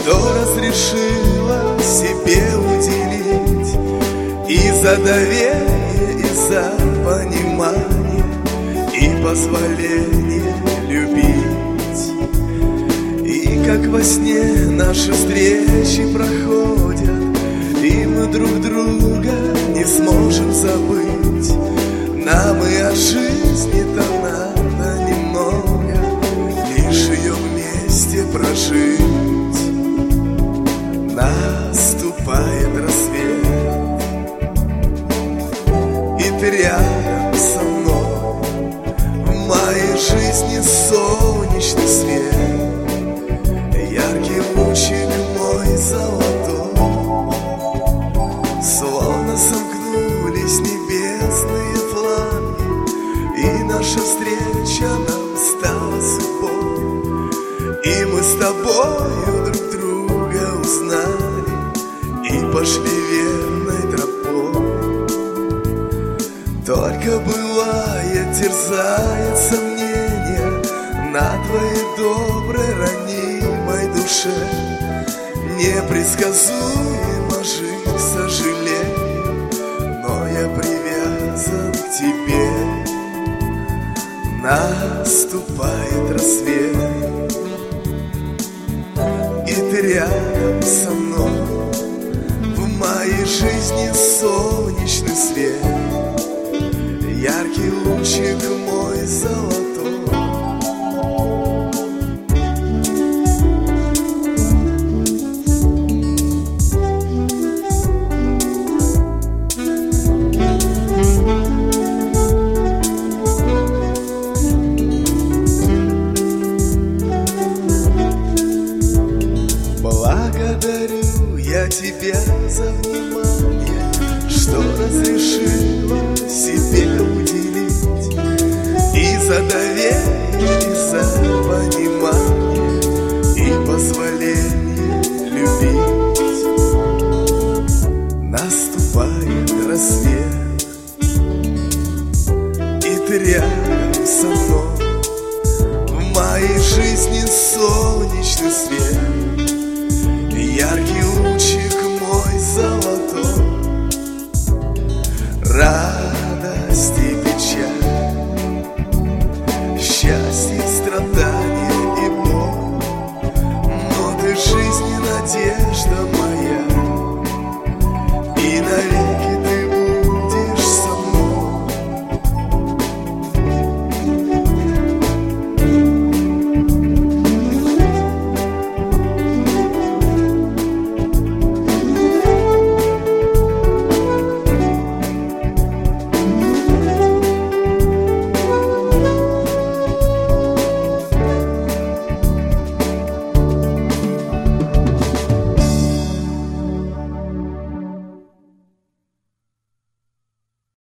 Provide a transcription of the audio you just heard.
что разрешила себе уделить и за доверие, и за понимание, и позволение любить. И как во сне наши встречи проходят, и мы друг друга не сможем забыть. Нам и от жизни-то надо немного, лишь ее вместе прожить. Наступает рассвет, и ты рядом со мной. В моей жизни солнечный свет, яркий лучик мой золотой. Словно сомкнулись небесные флаги, и наша встреча нам стала судьбой. И мы с тобою друг друга узнали и пошли верной тропой. Только бывает, терзает сомнения на твоей доброй ранимой душе. Непредсказуемо жить, к сожалению, но я привязан к тебе. Наступает рассвет, и ты рядом со мной. В моей жизни солнечный свет, яркий лучик мой золотой. Благодарю я тебя за внимание, что разрешила себе уделить, и за доверие, и за понимание, и позволение